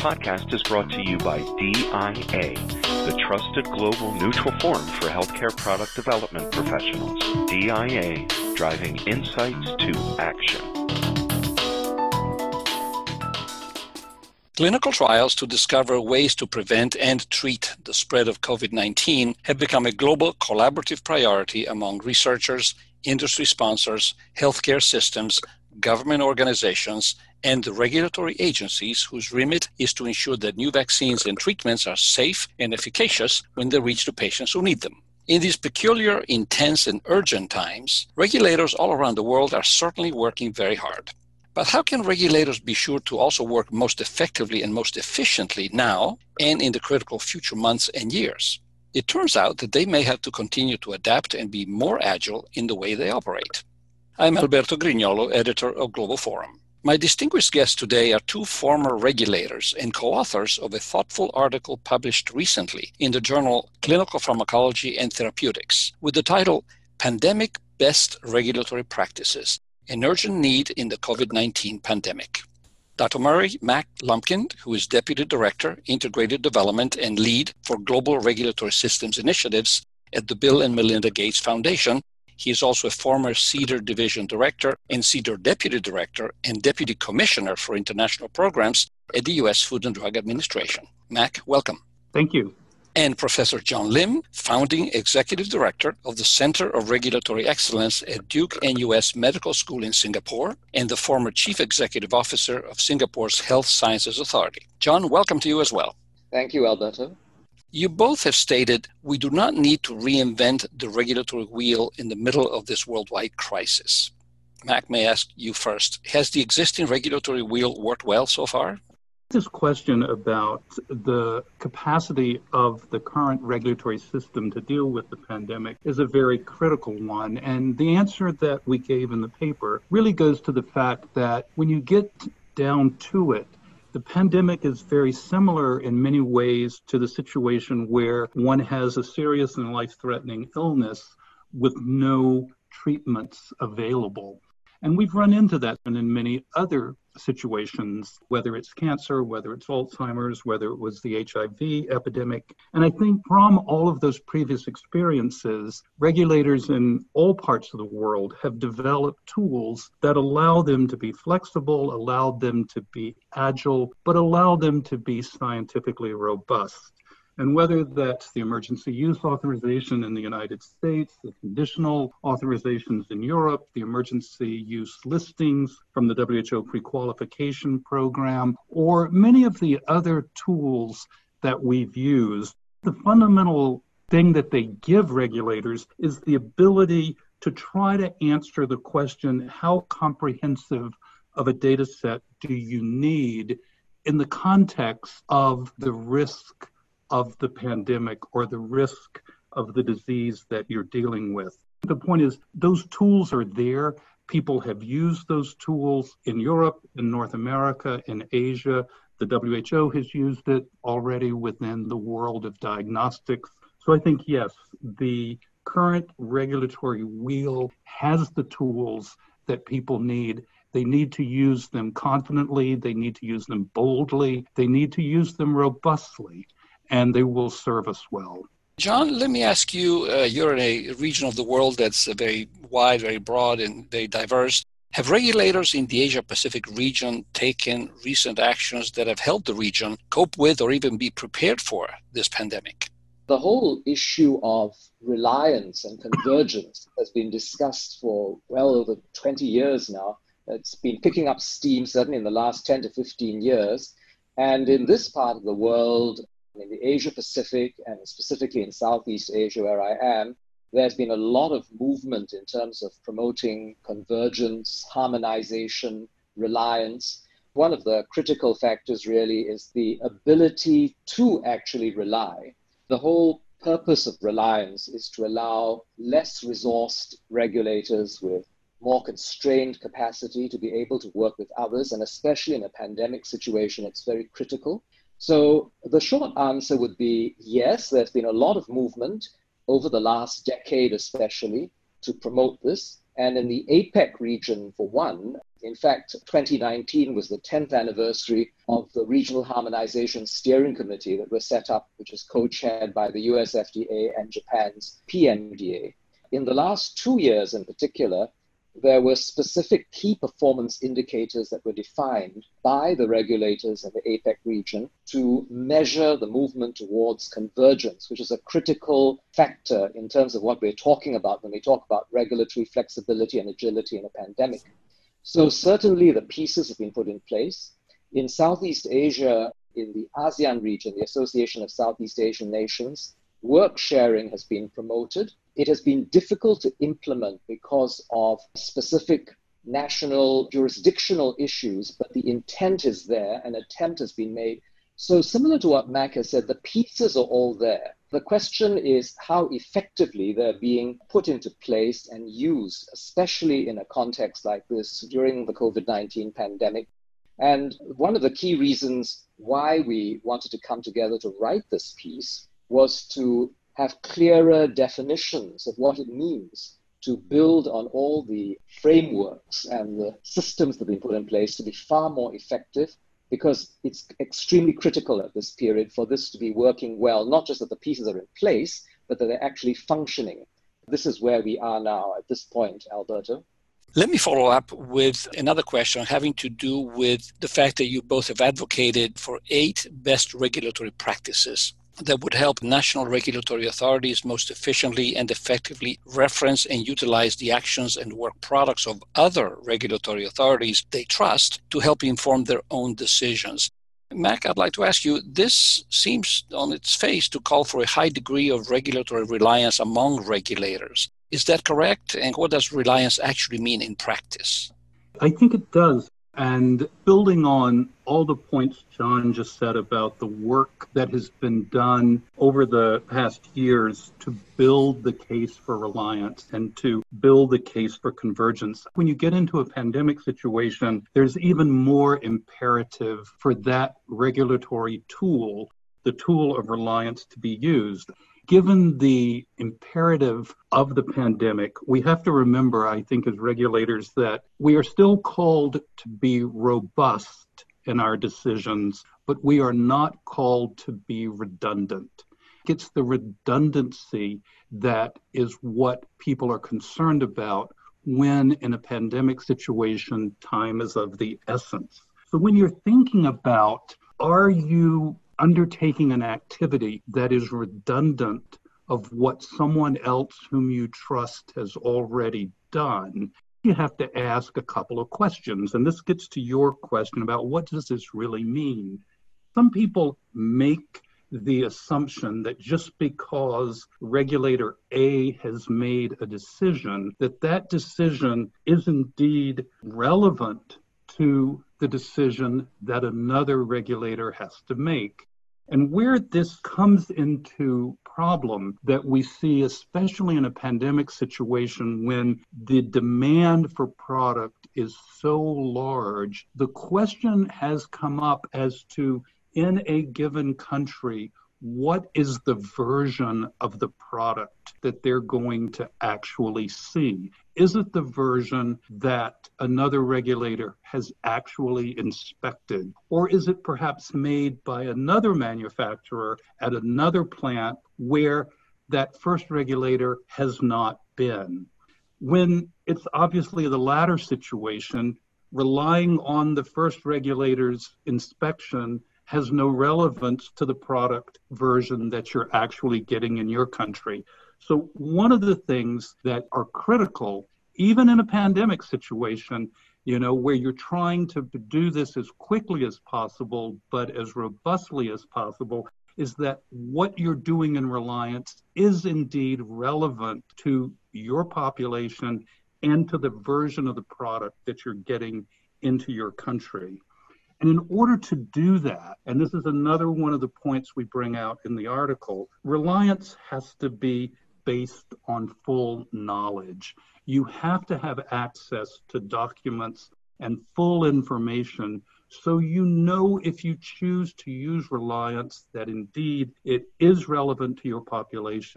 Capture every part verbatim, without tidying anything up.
podcast is brought to you by D I A, the trusted global neutral forum for healthcare product development professionals. D I A, driving insights to action. Clinical trials to discover ways to prevent and treat the spread of COVID nineteen have become a global collaborative priority among researchers, industry sponsors, healthcare systems, government organizations, and the regulatory agencies whose remit is to ensure that new vaccines and treatments are safe and efficacious when they reach the patients who need them. In these peculiar, intense, and urgent times, regulators all around the world are certainly working very hard. But how can regulators be sure to also work most effectively and most efficiently now and in the critical future months and years? It turns out that they may have to continue to adapt and be more agile in the way they operate. I'm Alberto Grignolo, editor of Global Forum. My distinguished guests today are two former regulators and co-authors of a thoughtful article published recently in the journal Clinical Pharmacology and Therapeutics with the title Pandemic Best Regulatory Practices: An Urgent Need in the COVID nineteen Pandemic. Doctor Murray Mac Lumpkin, who is Deputy Director, Integrated Development and Lead for Global Regulatory Systems Initiatives at the Bill and Melinda Gates Foundation. He is also a former CDER Division Director and CDER Deputy Director and Deputy Commissioner for International Programs at the U S Food and Drug Administration. Mac, welcome. Thank you. And Professor John Lim, Founding Executive Director of the Center of Regulatory Excellence at Duke N U S Medical School in Singapore, and the former Chief Executive Officer of Singapore's Health Sciences Authority. John, welcome to you as well. Thank you, Alberto. You both have stated we do not need to reinvent the regulatory wheel in the middle of this worldwide crisis. Mac, may I ask you first, has the existing regulatory wheel worked well so far? This question about the capacity of the current regulatory system to deal with the pandemic is a very critical one. And the answer that we gave in the paper really goes to the fact that when you get down to it, the pandemic is very similar in many ways to the situation where one has a serious and life-threatening illness with no treatments available. And we've run into that in many other situations, whether it's cancer, whether it's Alzheimer's, whether it was the H I V epidemic. And I think from all of those previous experiences, regulators in all parts of the world have developed tools that allow them to be flexible, allow them to be agile, but allow them to be scientifically robust. And whether that's the emergency use authorization in the United States, the conditional authorizations in Europe, the emergency use listings from the W H O pre-qualification program, or many of the other tools that we've used, the fundamental thing that they give regulators is the ability to try to answer the question, how comprehensive of a data set do you need in the context of the risk of the pandemic or the risk of the disease that you're dealing with. The point is, those tools are there. People have used those tools in Europe, in North America, in Asia. The W H O has used it already within the world of diagnostics. So I think, yes, the current regulatory wheel has the tools that people need. They need to use them confidently. They need to use them boldly. They need to use them robustly, and they will serve us well. John, let me ask you, uh, you're in a region of the world that's very wide, very broad, and very diverse. Have regulators in the Asia-Pacific region taken recent actions that have helped the region cope with or even be prepared for this pandemic? The whole issue of reliance and convergence has been discussed for well over twenty years now. It's been picking up steam, certainly in the last ten to fifteen years. And in this part of the world, in the Asia Pacific, and specifically in Southeast Asia where I am, there's been a lot of movement in terms of promoting convergence, harmonization, reliance. One of the critical factors really is the ability to actually rely. The whole purpose of reliance is to allow less resourced regulators with more constrained capacity to be able to work with others, and especially in a pandemic situation, it's very critical. So the short answer would be yes, there's been a lot of movement over the last decade especially to promote this. And in the APEC region, for one, in fact, twenty nineteen was the tenth anniversary of the Regional Harmonization Steering Committee that was set up, which is co-chaired by the U S F D A and Japan's P M D A. In the last two years in particular, there were specific key performance indicators that were defined by the regulators in the APEC region to measure the movement towards convergence, which is a critical factor in terms of what we're talking about when we talk about regulatory flexibility and agility in a pandemic. So certainly the pieces have been put in place. In Southeast Asia, in the ASEAN region, the Association of Southeast Asian Nations, work sharing has been promoted. It has been difficult to implement because of specific national jurisdictional issues, but the intent is there, an attempt has been made. So similar to what Mac has said, the pieces are all there. The question is how effectively they're being put into place and used, especially in a context like this during the COVID nineteen pandemic. And one of the key reasons why we wanted to come together to write this piece was to have clearer definitions of what it means to build on all the frameworks and the systems that have been put in place to be far more effective, because it's extremely critical at this period for this to be working well, not just that the pieces are in place, but that they're actually functioning. This is where we are now at this point, Alberto. Let me follow up with another question having to do with the fact that you both have advocated for eight best regulatory practices that would help national regulatory authorities most efficiently and effectively reference and utilize the actions and work products of other regulatory authorities they trust to help inform their own decisions. Mac, I'd like to ask you, this seems on its face to call for a high degree of regulatory reliance among regulators. Is that correct? And what does reliance actually mean in practice? I think it does. And building on all the points John just said about the work that has been done over the past years to build the case for reliance and to build the case for convergence, when you get into a pandemic situation, there's even more imperative for that regulatory tool, the tool of reliance, to be used. Given the imperative of the pandemic, we have to remember, I think, as regulators, that we are still called to be robust in our decisions, but we are not called to be redundant. It's the redundancy that is what people are concerned about when, in a pandemic situation, time is of the essence. So when you're thinking about, are you undertaking an activity that is redundant of what someone else whom you trust has already done, you have to ask a couple of questions. And this gets to your question about what does this really mean? Some people make the assumption that just because regulator A has made a decision, that that decision is indeed relevant to the decision that another regulator has to make. And where this comes into problem that we see, especially in a pandemic situation when the demand for product is so large, the question has come up as to, in a given country, what is the version of the product that they're going to actually see? Is it the version that another regulator has actually inspected? Or is it perhaps made by another manufacturer at another plant where that first regulator has not been? When it's obviously the latter situation, relying on the first regulator's inspection has no relevance to the product version that you're actually getting in your country. So one of the things that are critical, even in a pandemic situation, you know, where you're trying to do this as quickly as possible, but as robustly as possible, is that what you're doing in reliance is indeed relevant to your population and to the version of the product that you're getting into your country. And in order to do that, and this is another one of the points we bring out in the article, reliance has to be based on full knowledge. You have to have access to documents and full information so you know, if you choose to use reliance, that indeed it is relevant to your population,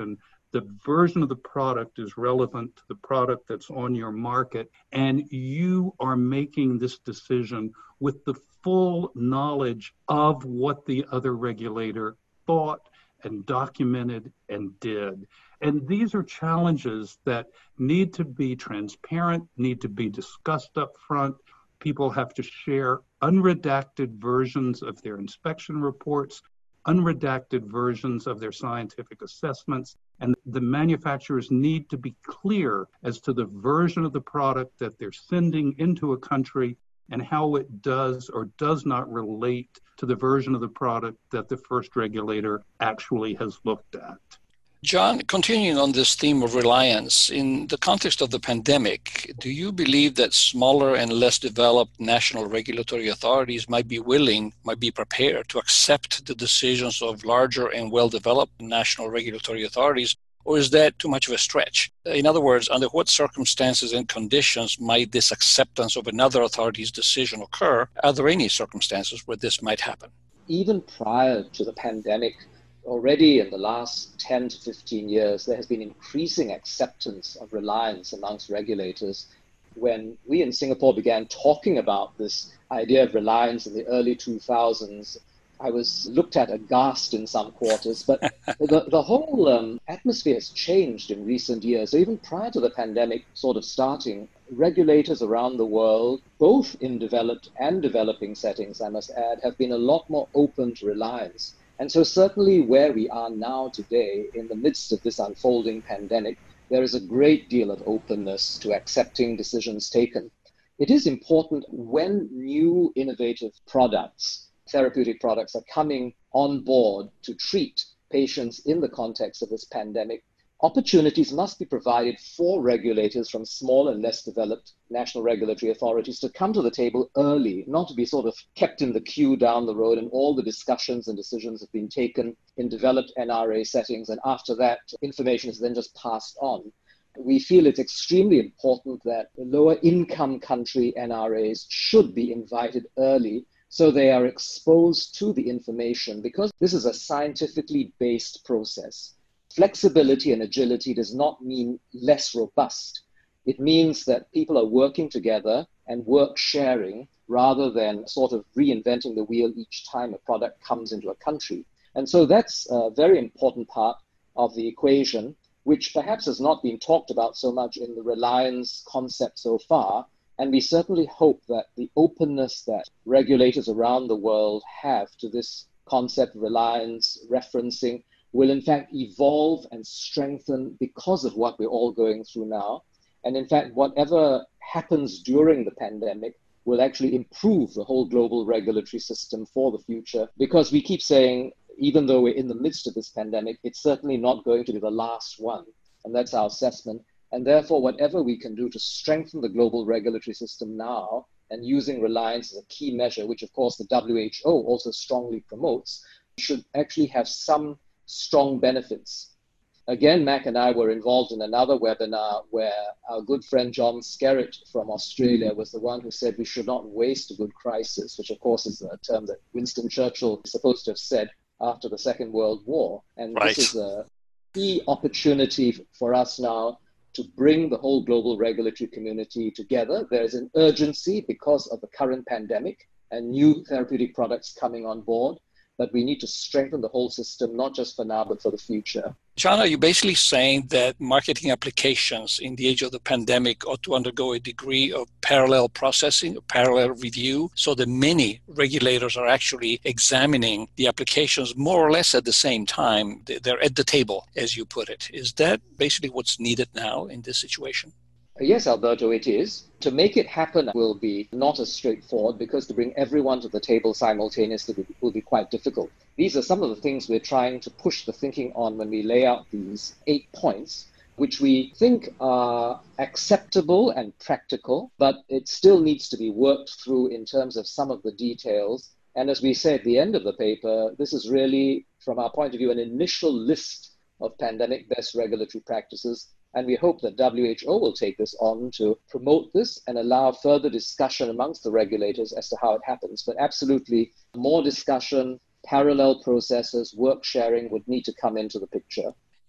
The version of the product is relevant to the product that's on your market, and you are making this decision with the full knowledge of what the other regulator thought and documented and did. And these are challenges that need to be transparent, need to be discussed up front. People have to share unredacted versions of their inspection reports, unredacted versions of their scientific assessments, and the manufacturers need to be clear as to the version of the product that they're sending into a country and how it does or does not relate to the version of the product that the first regulator actually has looked at. John, continuing on this theme of reliance, in the context of the pandemic, do you believe that smaller and less developed national regulatory authorities might be willing, might be prepared to accept the decisions of larger and well-developed national regulatory authorities, or is that too much of a stretch? In other words, under what circumstances and conditions might this acceptance of another authority's decision occur? Are there any circumstances where this might happen? Even prior to the pandemic, already in the last ten to fifteen years, there has been increasing acceptance of reliance amongst regulators. When we in Singapore began talking about this idea of reliance in the early two thousands, I was looked at aghast in some quarters, but the, the whole um, atmosphere has changed in recent years. So even prior to the pandemic sort of starting, regulators around the world, both in developed and developing settings, I must add, have been a lot more open to reliance. And so certainly where we are now today, in the midst of this unfolding pandemic, there is a great deal of openness to accepting decisions taken. It is important when new innovative products, therapeutic products, are coming on board to treat patients in the context of this pandemic, opportunities must be provided for regulators from small and less developed national regulatory authorities to come to the table early, not to be sort of kept in the queue down the road, and all the discussions and decisions have been taken in developed N R A settings, and after that, information is then just passed on. We feel it's extremely important that the lower income country N R As should be invited early so they are exposed to the information, because this is a scientifically based process. Flexibility and agility does not mean less robust. It means that people are working together and work sharing rather than sort of reinventing the wheel each time a product comes into a country. And so that's a very important part of the equation, which perhaps has not been talked about so much in the reliance concept so far. And we certainly hope that the openness that regulators around the world have to this concept, reliance, referencing, will in fact evolve and strengthen because of what we're all going through now. And in fact, whatever happens during the pandemic will actually improve the whole global regulatory system for the future, because we keep saying, even though we're in the midst of this pandemic, it's certainly not going to be the last one. And that's our assessment. And therefore, whatever we can do to strengthen the global regulatory system now, and using reliance as a key measure, which of course the W H O also strongly promotes, should actually have some strong benefits. Again, Mac and I were involved in another webinar where our good friend John Skerritt from Australia was the one who said we should not waste a good crisis, which of course is a term that Winston Churchill is supposed to have said after the Second World War. And right. This is a key opportunity for us now to bring the whole global regulatory community together. There's an urgency because of the current pandemic and new therapeutic products coming on board, but we need to strengthen the whole system, not just for now, but for the future. John, are you basically saying that marketing applications in the age of the pandemic ought to undergo a degree of parallel processing, or parallel review, so that many regulators are actually examining the applications more or less at the same time? They're at the table, as you put it. Is that basically what's needed now in this situation? Yes, Alberto, it is. To make it happen will be not as straightforward, because to bring everyone to the table simultaneously will be quite difficult. These are some of the things we're trying to push the thinking on when we lay out these eight points, which we think are acceptable and practical, but it still needs to be worked through in terms of some of the details. And as we say at the end of the paper, this is really, from our point of view, an initial list of pandemic best regulatory practices. And we hope that W H O will take this on to promote this and allow further discussion amongst the regulators as to how it happens. But absolutely, more discussion, parallel processes, work sharing would need to come into the picture.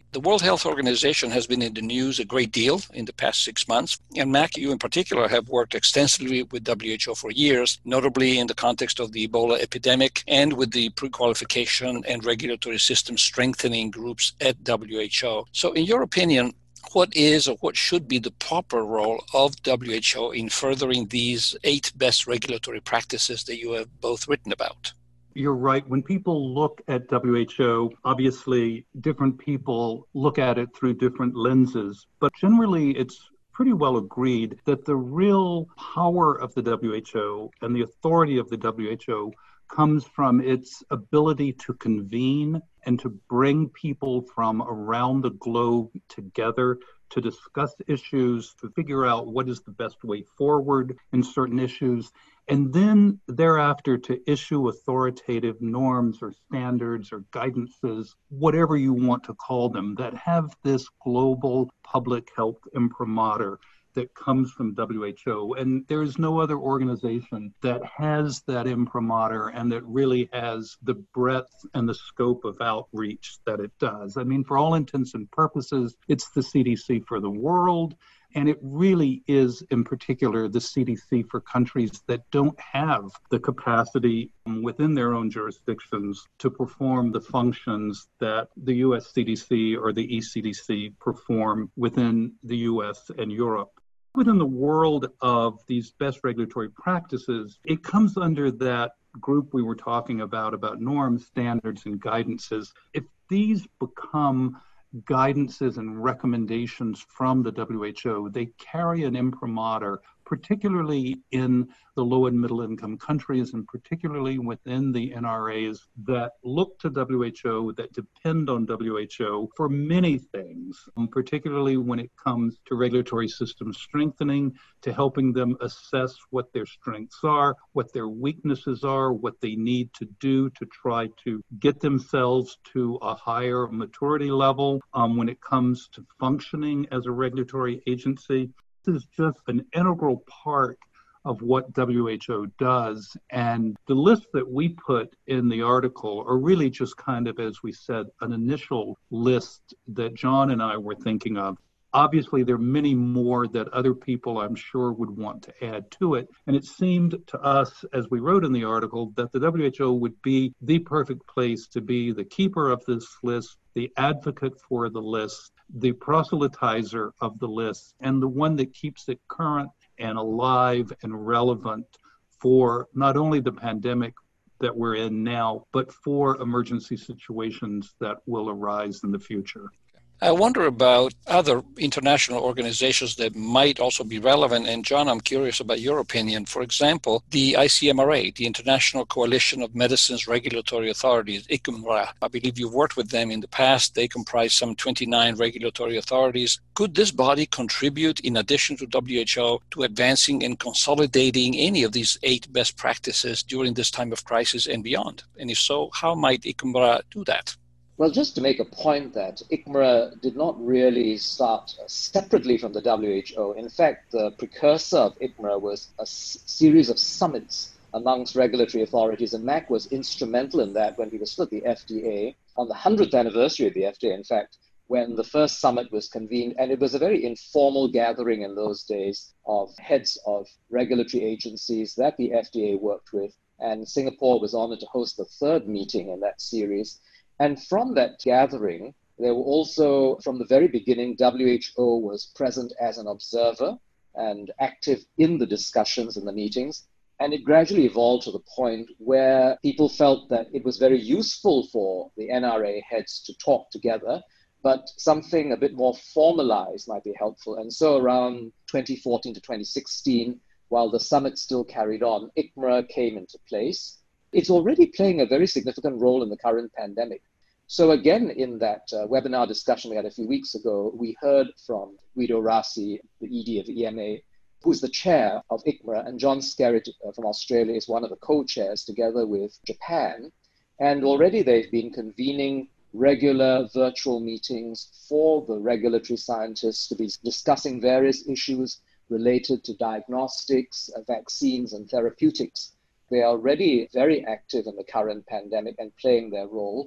The World Health Organization has been in the news a great deal in the past six months. And Mac, you in particular have worked extensively with W H O for years, notably in the context of the Ebola epidemic and with the pre-qualification and regulatory system strengthening groups at W H O. So in your opinion, what is or what should be the proper role of W H O in furthering these eight best regulatory practices that you have both written about? You're right. When people look at W H O, obviously different people look at it through different lenses, but generally it's pretty well agreed that the real power of the W H O and the authority of the W H O comes from its ability to convene and to bring people from around the globe together to discuss issues, to figure out what is the best way forward in certain issues, and then thereafter to issue authoritative norms or standards or guidances, whatever you want to call them, that have this global public health imprimatur that comes from W H O. And there's no other organization that has that imprimatur and that really has the breadth and the scope of outreach that it does. I mean, for all intents and purposes, it's the C D C for the world. And it really is, in particular, the C D C for countries that don't have the capacity within their own jurisdictions to perform the functions that the U S C D C or the E C D C perform within the U S and Europe. Within the world of these best regulatory practices, it comes under that group we were talking about, about norms, standards, and guidances. If these become guidances and recommendations from the W H O, they carry an imprimatur, particularly in the low and middle income countries and particularly within the N R As that look to W H O, that depend on W H O for many things, um, particularly when it comes to regulatory system strengthening, to helping them assess what their strengths are, what their weaknesses are, what they need to do to try to get themselves to a higher maturity level um, when it comes to functioning as a regulatory agency. This is just an integral part of what W H O does. And the list that we put in the article are really just kind of, as we said, an initial list that John and I were thinking of. Obviously, there are many more that other people, I'm sure, would want to add to it. And it seemed to us, as we wrote in the article, that the W H O would be the perfect place to be the keeper of this list, the advocate for the list, the proselytizer of the list, and the one that keeps it current and alive and relevant for not only the pandemic that we're in now, but for emergency situations that will arise in the future. I wonder about other international organizations that might also be relevant. And John, I'm curious about your opinion. For example, the I C M R A, the International Coalition of Medicines Regulatory Authorities, I C M R A. I believe you've worked with them in the past. They comprise some twenty-nine regulatory authorities. Could this body contribute, in addition to W H O, to advancing and consolidating any of these eight best practices during this time of crisis and beyond? And if so, how might I C M R A do that? Well, just to make a point that I C M R A did not really start separately from the W H O. In fact, the precursor of I C M R A was a s- series of summits amongst regulatory authorities, and Mac was instrumental in that when he was with the F D A on the one hundredth anniversary of the F D A, in fact, when the first summit was convened. And it was a very informal gathering in those days of heads of regulatory agencies that the F D A worked with. And Singapore was honored to host the third meeting in that series. And from that gathering, there were also, from the very beginning, W H O was present as an observer and active in the discussions and the meetings. And it gradually evolved to the point where people felt that it was very useful for the N R A heads to talk together, but something a bit more formalized might be helpful. And so around twenty fourteen to twenty sixteen, while the summit still carried on, I C M R A came into place. It's already playing a very significant role in the current pandemic. So again, in that uh, webinar discussion we had a few weeks ago, we heard from Guido Rassi, the E D of the E M A, who's the chair of I C M R A, and John Skerritt uh, from Australia is one of the co-chairs together with Japan. And already they've been convening regular virtual meetings for the regulatory scientists to be discussing various issues related to diagnostics, uh, vaccines, and therapeutics. They are already very active in the current pandemic and playing their role.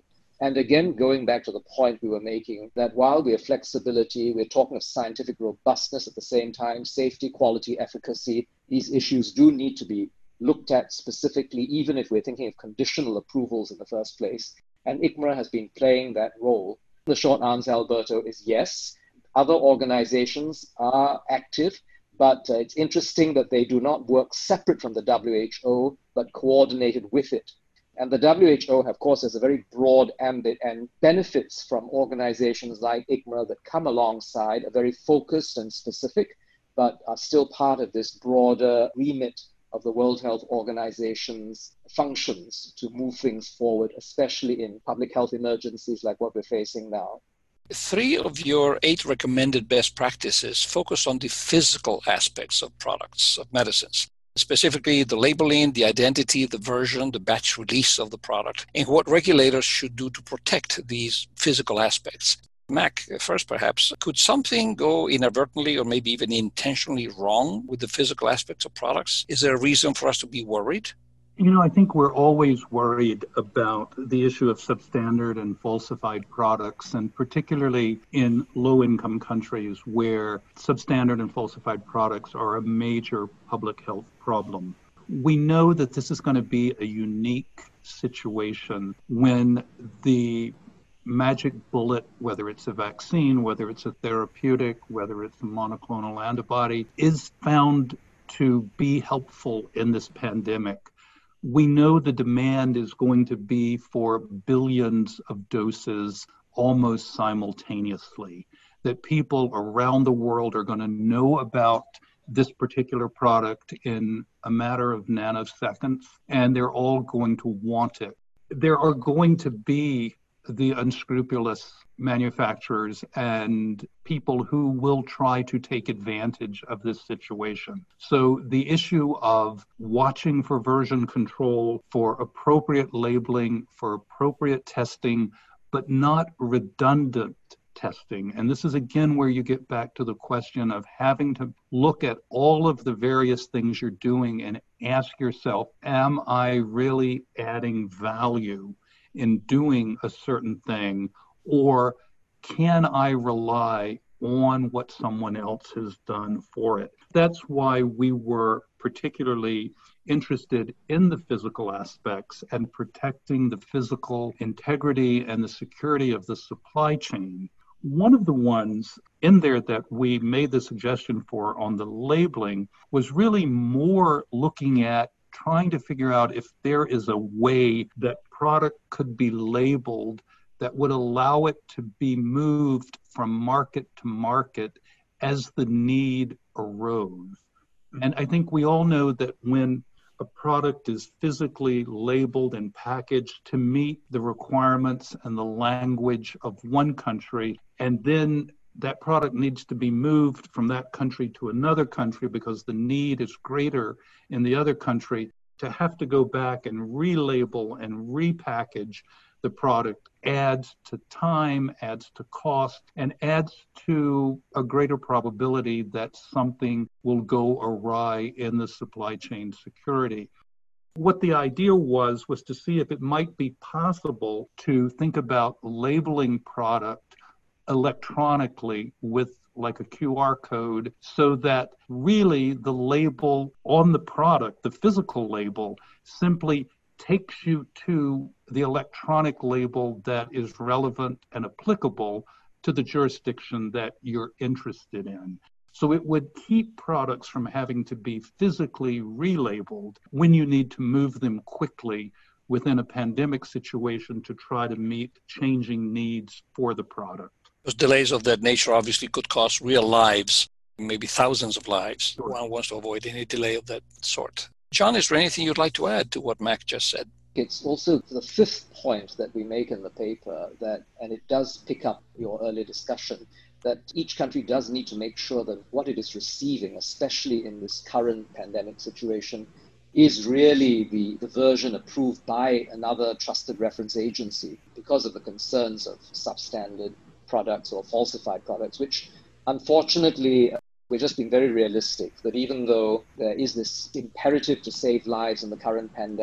And again, going back to the point we were making, that while we have flexibility, we're talking of scientific robustness at the same time, safety, quality, efficacy, these issues do need to be looked at specifically, even if we're thinking of conditional approvals in the first place. And I C M R A has been playing that role. The short answer, Alberto, is yes. Other organizations are active, but uh, it's interesting that they do not work separate from the W H O, but coordinated with it. And the W H O, of course, has a very broad ambit and benefits from organizations like I C M R A that come alongside, are very focused and specific, but are still part of this broader remit of the World Health Organization's functions to move things forward, especially in public health emergencies like what we're facing now. Three of your eight recommended best practices focus on the physical aspects of products, of medicines, specifically the labeling, the identity, the version, the batch release of the product, and what regulators should do to protect these physical aspects. Mac, first perhaps, could something go inadvertently or maybe even intentionally wrong with the physical aspects of products? Is there a reason for us to be worried? You know, I think we're always worried about the issue of substandard and falsified products, and particularly in low-income countries where substandard and falsified products are a major public health problem. We know that this is going to be a unique situation when the magic bullet, whether it's a vaccine, whether it's a therapeutic, whether it's a monoclonal antibody, is found to be helpful in this pandemic. We know the demand is going to be for billions of doses almost simultaneously, that people around the world are going to know about this particular product in a matter of nanoseconds, and they're all going to want it. There are going to be the unscrupulous manufacturers and people who will try to take advantage of this situation. So the issue of watching for version control, for appropriate labeling, for appropriate testing, but not redundant testing. And this is again where you get back to the question of having to look at all of the various things you're doing and ask yourself, am I really adding value in doing a certain thing, or can I rely on what someone else has done for it? That's why we were particularly interested in the physical aspects and protecting the physical integrity and the security of the supply chain. One of the ones in there that we made the suggestion for on the labeling was really more looking at trying to figure out if there is a way that product could be labeled that would allow it to be moved from market to market as the need arose. And I think we all know that when a product is physically labeled and packaged to meet the requirements and the language of one country, and then that product needs to be moved from that country to another country because the need is greater in the other country, to have to go back and relabel and repackage the product adds to time, adds to cost, and adds to a greater probability that something will go awry in the supply chain security. What the idea was, was to see if it might be possible to think about labeling product electronically with like a Q R code, so that really the label on the product, the physical label, simply takes you to the electronic label that is relevant and applicable to the jurisdiction that you're interested in. So it would keep products from having to be physically relabeled when you need to move them quickly within a pandemic situation to try to meet changing needs for the product. Those delays of that nature obviously could cost real lives, maybe thousands of lives. Sure. One wants to avoid any delay of that sort. John, is there anything you'd like to add to what Mac just said? It's also the fifth point that we make in the paper, that, and it does pick up your earlier discussion, that each country does need to make sure that what it is receiving, especially in this current pandemic situation, is really the, the version approved by another trusted reference agency because of the concerns of substandard products or falsified products, which unfortunately, we're just being very realistic that even though there is this imperative to save lives in the current pandemic,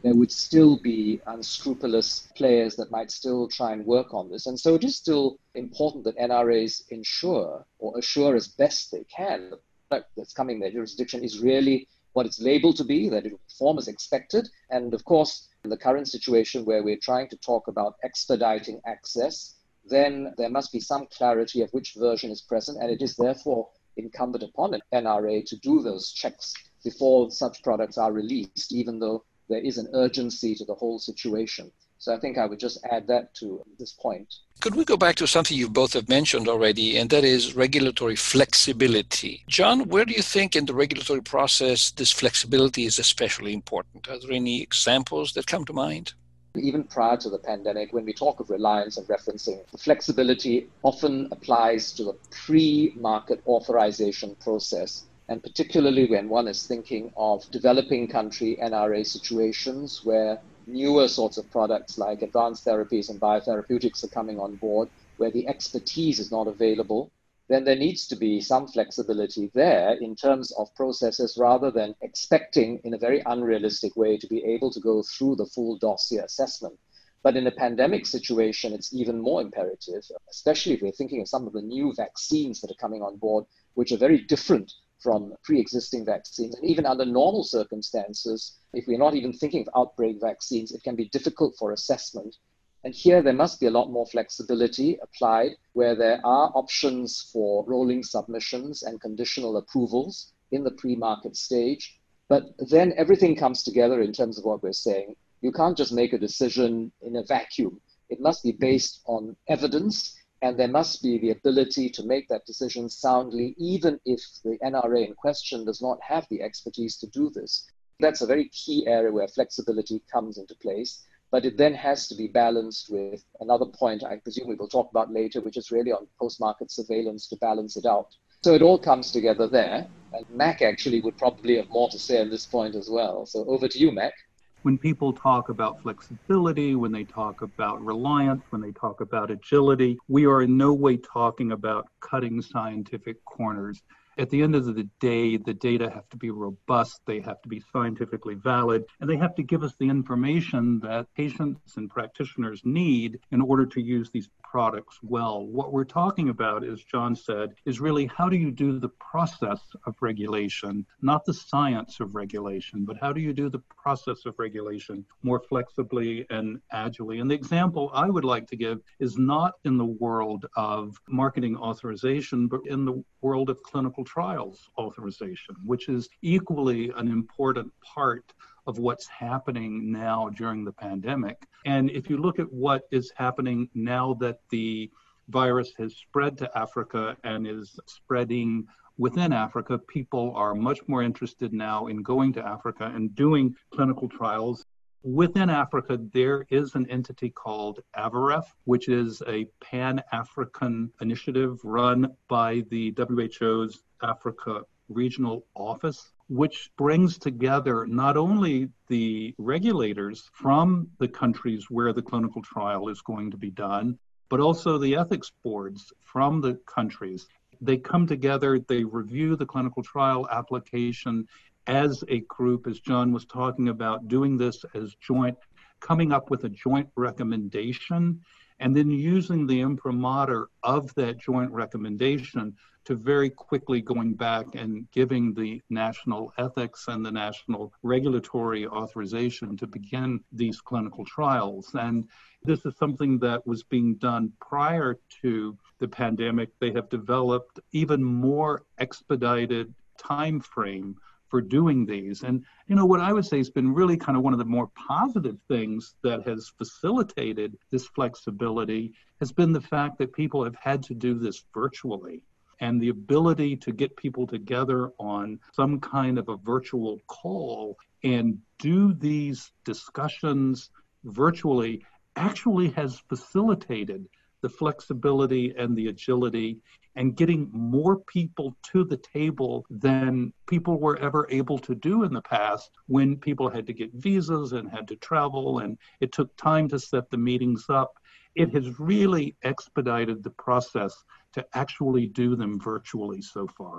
there would still be unscrupulous players that might still try and work on this. And so it is still important that N R As ensure or assure as best they can that the product that's coming their jurisdiction is really what it's labeled to be, that it will perform as expected. And of course, in the current situation where we're trying to talk about expediting access, then there must be some clarity of which version is present, and it is therefore incumbent upon an N R A to do those checks before such products are released, even though there is an urgency to the whole situation. So I think I would just add that to this point. Could we go back to something you both have mentioned already, and that is regulatory flexibility? John, where do you think in the regulatory process this flexibility is especially important? Are there any examples that come to mind? Even prior to the pandemic, when we talk of reliance and referencing, the flexibility often applies to the pre-market authorization process. And particularly when one is thinking of developing country N R A situations where newer sorts of products like advanced therapies and biotherapeutics are coming on board, where the expertise is not available, then there needs to be some flexibility there in terms of processes rather than expecting in a very unrealistic way to be able to go through the full dossier assessment. But in a pandemic situation, it's even more imperative, especially if we're thinking of some of the new vaccines that are coming on board, which are very different from pre-existing vaccines. And even under normal circumstances, if we're not even thinking of outbreak vaccines, it can be difficult for assessment. And here there must be a lot more flexibility applied where there are options for rolling submissions and conditional approvals in the pre-market stage. But then everything comes together in terms of what we're saying. You can't just make a decision in a vacuum. It must be based on evidence, and there must be the ability to make that decision soundly, even if the N R A in question does not have the expertise to do this. That's a very key area where flexibility comes into place, but it then has to be balanced with another point I presume we will talk about later, which is really on post-market surveillance to balance it out. So it all comes together there, and Mac actually would probably have more to say on this point as well. So over to you, Mac. When people talk about flexibility, when they talk about reliance, when they talk about agility, we are in no way talking about cutting scientific corners. At the end of the day, the data have to be robust, they have to be scientifically valid, and they have to give us the information that patients and practitioners need in order to use these products well. What we're talking about, as John said, is really how do you do the process of regulation, not the science of regulation, but how do you do the process of regulation more flexibly and agilely? And the example I would like to give is not in the world of marketing authorization, but in the world of clinical trials authorization, which is equally an important part of what's happening now during the pandemic. And if you look at what is happening now that the virus has spread to Africa and is spreading within Africa, people are much more interested now in going to Africa and doing clinical trials. Within Africa, there is an entity called AVAREF, which is a Pan-African initiative run by the W H O's Africa Regional Office, which brings together not only the regulators from the countries where the clinical trial is going to be done, but also the ethics boards from the countries. They come together, they review the clinical trial application as a group, as John was talking about, doing this as joint, coming up with a joint recommendation, and then using the imprimatur of that joint recommendation to very quickly going back and giving the national ethics and the national regulatory authorization to begin these clinical trials. And this is something that was being done prior to the pandemic. They have developed even more expedited time frame for doing these. And, you know, what I would say has been really kind of one of the more positive things that has facilitated this flexibility has been the fact that people have had to do this virtually. And the ability to get people together on some kind of a virtual call and do these discussions virtually actually has facilitated the flexibility and the agility and getting more people to the table than people were ever able to do in the past when people had to get visas and had to travel and it took time to set the meetings up. It has really expedited the process to actually do them virtually so far.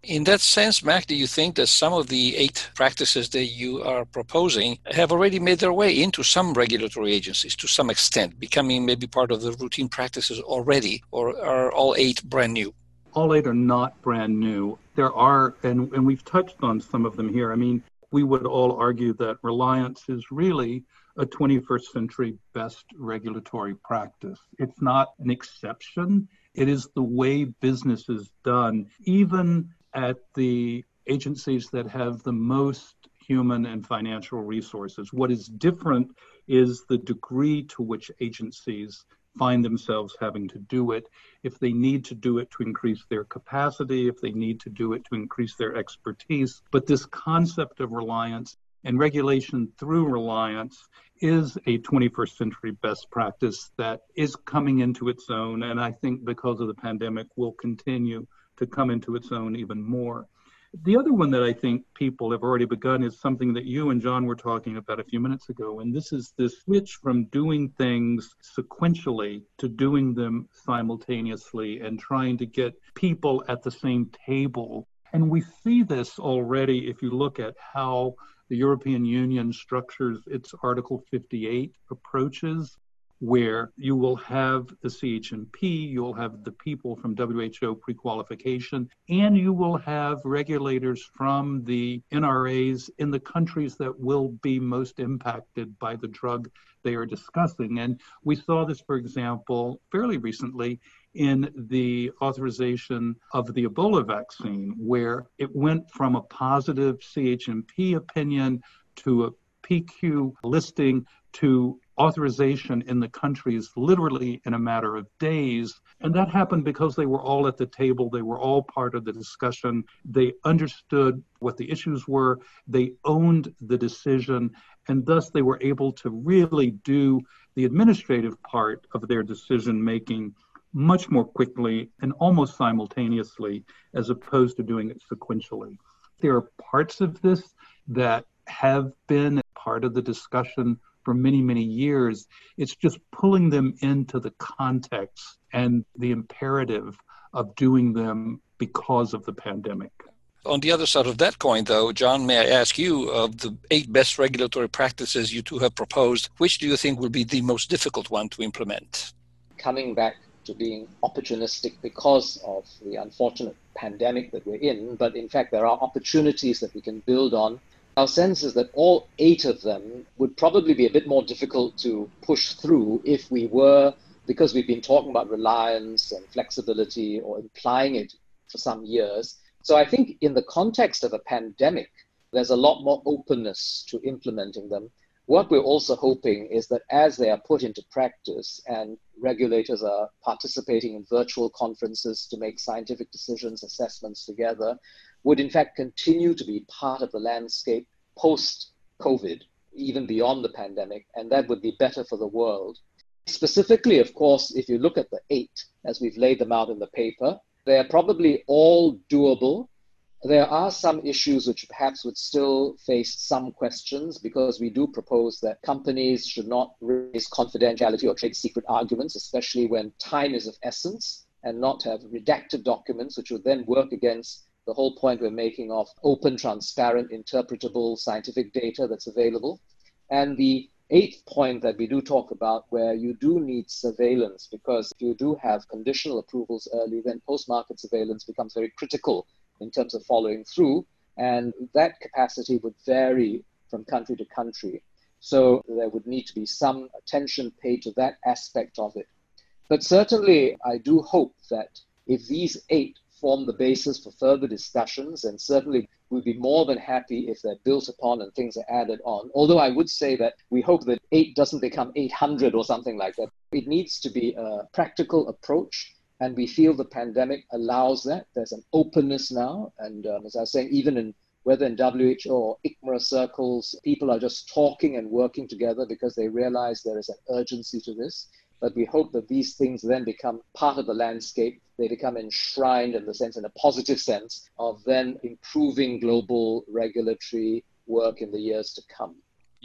In that sense, Mac, do you think that some of the eight practices that you are proposing have already made their way into some regulatory agencies to some extent, becoming maybe part of the routine practices already, or are all eight brand new? All eight are not brand new. There are, and, and we've touched on some of them here. I mean, we would all argue that reliance is really a twenty-first century best regulatory practice. It's not an exception. It is the way business is done, even at the agencies that have the most human and financial resources. What is different is the degree to which agencies find themselves having to do it, if they need to do it to increase their capacity, if they need to do it to increase their expertise. But this concept of reliance and regulation through reliance is a twenty-first century best practice that is coming into its own, and I think because of the pandemic will continue to come into its own even more. The other one that I think people have already begun is something that you and John were talking about a few minutes ago, and this is this switch from doing things sequentially to doing them simultaneously and trying to get people at the same table. And we see this already if you look at how the European Union structures its Article fifty-eight approaches, where you will have the C H M P, you'll have the people from W H O pre-qualification, and you will have regulators from the N R As in the countries that will be most impacted by the drug they are discussing. And we saw this, for example, fairly recently in the authorization of the Ebola vaccine, where it went from a positive C H M P opinion to a P Q listing to authorization in the countries literally in a matter of days. And that happened because they were all at the table. They were all part of the discussion. They understood what the issues were. They owned the decision. And thus they were able to really do the administrative part of their decision making much more quickly and almost simultaneously, as opposed to doing it sequentially. There are parts of this that have been part of the discussion for many, many years. It's just pulling them into the context and the imperative of doing them because of the pandemic. On the other side of that coin, though, John, may I ask you, of the eight best regulatory practices you two have proposed, which do you think will be the most difficult one to implement? Coming back to being opportunistic because of the unfortunate pandemic that we're in, but in fact there are opportunities that we can build on. Our sense is that all eight of them would probably be a bit more difficult to push through if we were, because we've been talking about reliance and flexibility or implying it for some years. So I think in the context of a pandemic, there's a lot more openness to implementing them. What we're also hoping is that as they are put into practice and regulators are participating in virtual conferences to make scientific decisions, assessments together, would in fact continue to be part of the landscape post-COVID, even beyond the pandemic, and that would be better for the world. Specifically, of course, if you look at the eight, as we've laid them out in the paper, they are probably all doable. There are some issues which perhaps would still face some questions, because we do propose that companies should not raise confidentiality or trade secret arguments, especially when time is of essence, and not have redacted documents, which would then work against the whole point we're making of open, transparent, interpretable scientific data that's available. And the eighth point that we do talk about, where you do need surveillance, because if you do have conditional approvals early, then post-market surveillance becomes very critical in terms of following through, and that capacity would vary from country to country. So there would need to be some attention paid to that aspect of it. But certainly, I do hope that if these eight form the basis for further discussions, and certainly we'd be more than happy if they're built upon and things are added on. Although I would say that we hope that eight doesn't become eight hundred or something like that. It needs to be a practical approach, and we feel the pandemic allows that. There's an openness now, and um, as I was saying, even in whether in W H O or I C M R A circles, people are just talking and working together because they realize there is an urgency to this. But we hope that these things then become part of the landscape. They become enshrined in the sense, in a positive sense, of then improving global regulatory work in the years to come.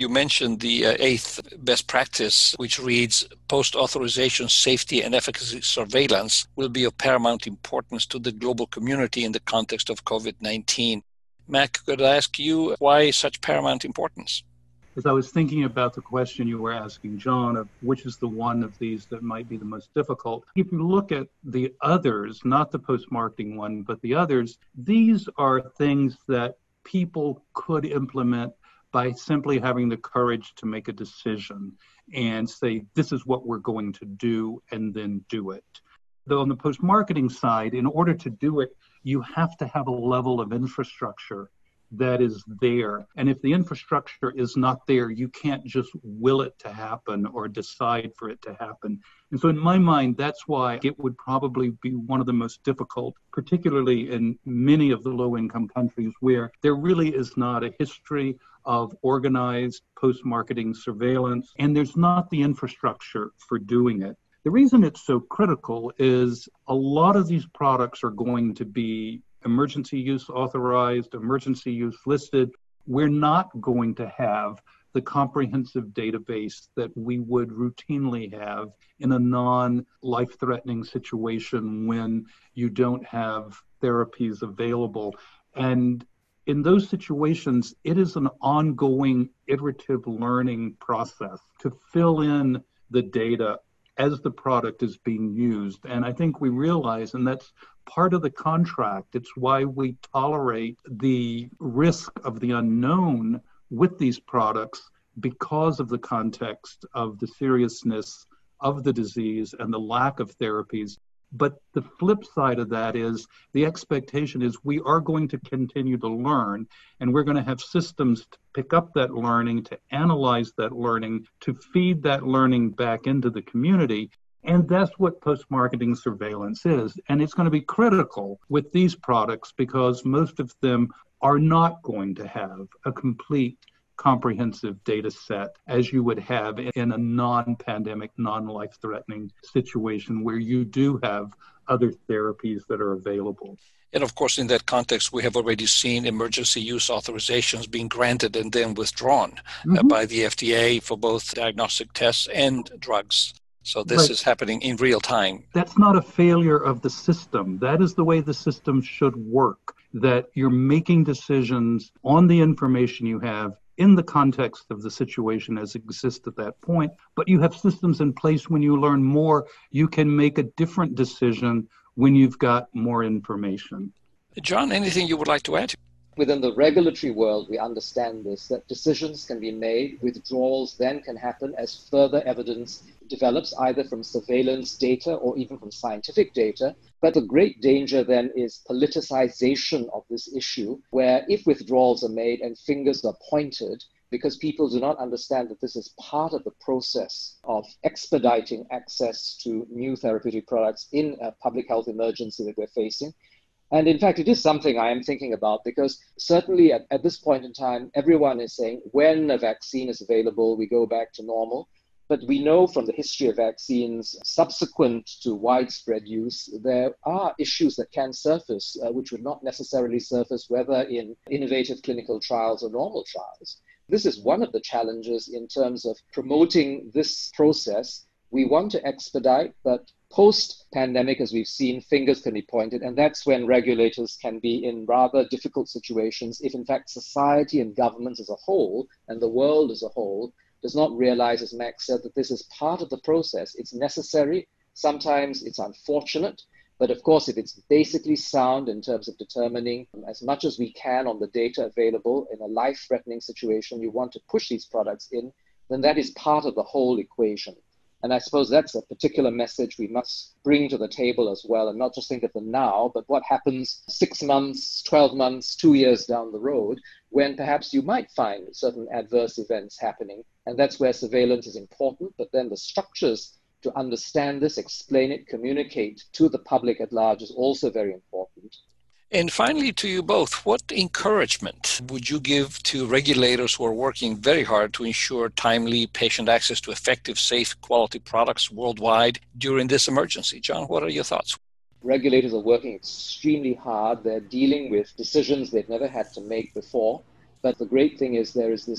You mentioned the uh, eighth best practice, which reads, post-authorization safety and efficacy surveillance will be of paramount importance to the global community in the context of COVID nineteen. Mac, could I ask you why such paramount importance? As I was thinking about the question you were asking, John, of which is the one of these that might be the most difficult, if you look at the others, not the post-marketing one, but the others, these are things that people could implement by simply having the courage to make a decision and say, this is what we're going to do, and then do it. Though on the post-marketing side, in order to do it, you have to have a level of infrastructure that is there. And if the infrastructure is not there, you can't just will it to happen or decide for it to happen. And so in my mind, that's why it would probably be one of the most difficult, particularly in many of the low-income countries where there really is not a history of organized post-marketing surveillance, and there's not the infrastructure for doing it. The reason it's so critical is a lot of these products are going to be emergency use authorized, emergency use listed. We're not going to have the comprehensive database that we would routinely have in a non-life-threatening situation when you don't have therapies available. And in those situations, it is an ongoing iterative learning process to fill in the data as the product is being used. And I think we realize, and that's part of the contract, it's why we tolerate the risk of the unknown with these products because of the context of the seriousness of the disease and the lack of therapies. But the flip side of that is the expectation is we are going to continue to learn, and we're going to have systems to pick up that learning, to analyze that learning, to feed that learning back into the community. And that's what post-marketing surveillance is. And it's going to be critical with these products because most of them are not going to have a complete comprehensive data set as you would have in a non-pandemic, non-life-threatening situation where you do have other therapies that are available. And of course, in that context, we have already seen emergency use authorizations being granted and then withdrawn mm-hmm. uh, by the F D A for both diagnostic tests and drugs. So this right. is happening in real time. That's not a failure of the system. That is the way the system should work, that you're making decisions on the information you have in the context of the situation as it exists at that point. But you have systems in place when you learn more, you can make a different decision when you've got more information. John, anything you would like to add? Within the regulatory world, we understand this, that decisions can be made, withdrawals then can happen as further evidence develops, either from surveillance data or even from scientific data. But the great danger then is politicization of this issue, where if withdrawals are made and fingers are pointed, because people do not understand that this is part of the process of expediting access to new therapeutic products in a public health emergency that we're facing. And in fact, it is something I am thinking about because certainly at, at this point in time, everyone is saying when a vaccine is available, we go back to normal. But we know from the history of vaccines subsequent to widespread use, there are issues that can surface, uh, which would not necessarily surface whether in innovative clinical trials or normal trials. This is one of the challenges in terms of promoting this process. We want to expedite, but post-pandemic, as we've seen, fingers can be pointed, and that's when regulators can be in rather difficult situations if, in fact, society and governments as a whole, and the world as a whole, does not realize, as Max said, that this is part of the process. It's necessary. Sometimes it's unfortunate, but of course, if it's basically sound in terms of determining as much as we can on the data available in a life-threatening situation, you want to push these products in, then that is part of the whole equation. And I suppose that's a particular message we must bring to the table as well, and not just think of the now, but what happens six months, twelve months, two years down the road, when perhaps you might find certain adverse events happening. And that's where surveillance is important, but then the structures to understand this, explain it, communicate to the public at large is also very important. And finally, to you both, what encouragement would you give to regulators who are working very hard to ensure timely patient access to effective, safe, quality products worldwide during this emergency? John, what are your thoughts? Regulators are working extremely hard. They're dealing with decisions they've never had to make before. But the great thing is there is this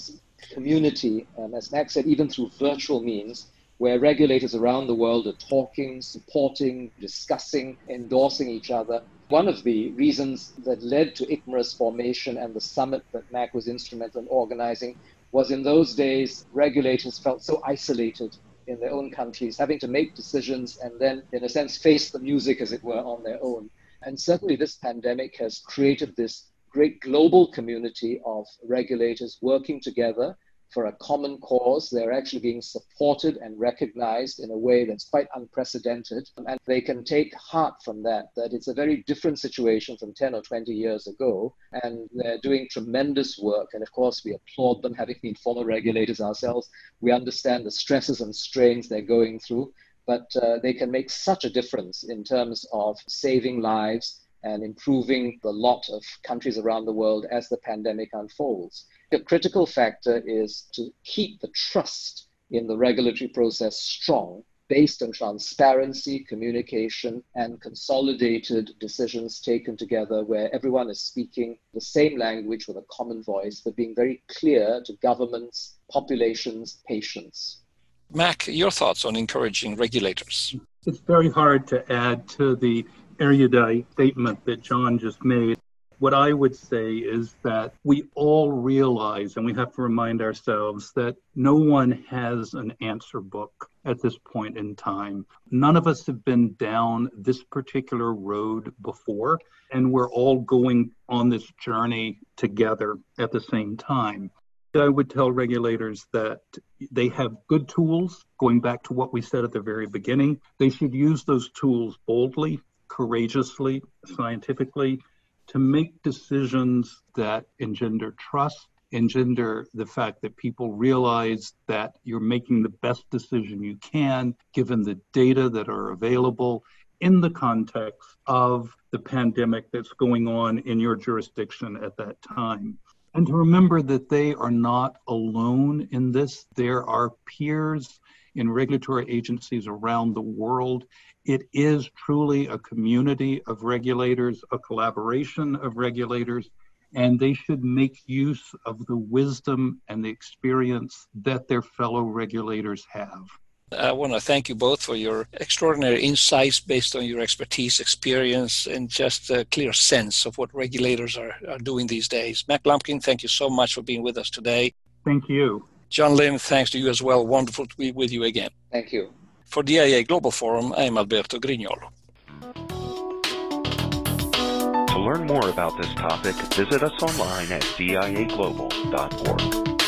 community, um, as Max said, even through virtual means, where regulators around the world are talking, supporting, discussing, endorsing each other. One of the reasons that led to I C M R A's formation and the summit that Mac was instrumental in organizing was in those days, regulators felt so isolated in their own countries, having to make decisions and then, in a sense, face the music, as it were, on their own. And certainly this pandemic has created this great global community of regulators working together for a common cause. They're actually being supported and recognized in a way that's quite unprecedented. And they can take heart from that, that it's a very different situation from ten or twenty years ago. And they're doing tremendous work. And of course, we applaud them, having been former regulators ourselves. We understand the stresses and strains they're going through, but uh, they can make such a difference in terms of saving lives and improving the lot of countries around the world as the pandemic unfolds. The critical factor is to keep the trust in the regulatory process strong, based on transparency, communication, and consolidated decisions taken together where everyone is speaking the same language with a common voice, but being very clear to governments, populations, patients. Mac, your thoughts on encouraging regulators? It's very hard to add to the erudite statement that John just made. What I would say is that we all realize, and we have to remind ourselves, that no one has an answer book at this point in time. None of us have been down this particular road before, and we're all going on this journey together at the same time. I would tell regulators that they have good tools, going back to what we said at the very beginning. They should use those tools boldly, courageously, scientifically, to make decisions that engender trust, engender the fact that people realize that you're making the best decision you can, given the data that are available in the context of the pandemic that's going on in your jurisdiction at that time. And to remember that they are not alone in this. There are peers in regulatory agencies around the world. It is truly a community of regulators, a collaboration of regulators, and they should make use of the wisdom and the experience that their fellow regulators have. I want to thank you both for your extraordinary insights based on your expertise, experience, and just a clear sense of what regulators are, are doing these days. Mac Lumpkin, thank you so much for being with us today. Thank you. John Lim, thanks to you as well. Wonderful to be with you again. Thank you. For D I A Global Forum, I'm Alberto Grignolo. To learn more about this topic, visit us online at D I A global dot org.